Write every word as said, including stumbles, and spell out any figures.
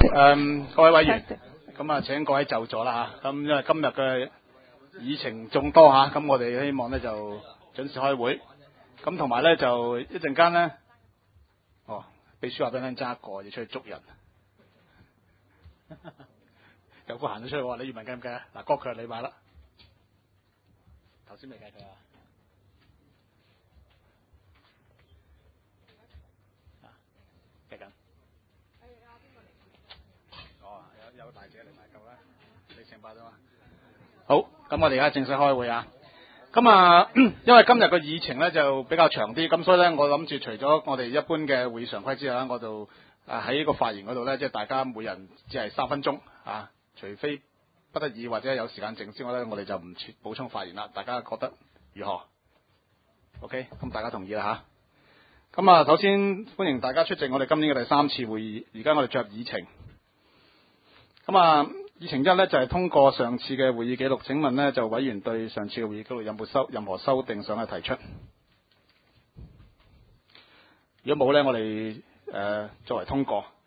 誒，各位委員，咁啊，請各位就座啦嚇。咁因為今日嘅議程眾多嚇，咁我哋希望咧就準時開會。咁同埋咧就一陣間咧，哦，秘書話俾你聽，爭一個要出去捉人。有個行咗出去喎，李月文計唔計啊？嗱，郭強你買啦，頭先未計佢啊。計緊。哦，有有大姐嚟買夠啦，你成百啫嘛。好，咁我哋而家正式開會啊。咁啊，因為今日個議程咧就比較長啲，咁所以咧我諗住除咗我哋一般嘅會議常規之外，我就啊喺個發言嗰度咧，即係大家每人只係三分鐘啊，除非不得已或者有時間剩之外咧，我哋就唔設補充發言啦。大家覺得如何 ？OK， 咁大家同意啦吓。咁啊，首先歡迎大家出席我哋今年嘅第三次會議。而家我哋進入議程。咁啊，議程一咧就係、是、通過上次嘅會議記錄。請問咧就委員對上次嘅會議記錄有冇修任何修訂想去提出？如果冇咧，我哋誒、呃、作為通過。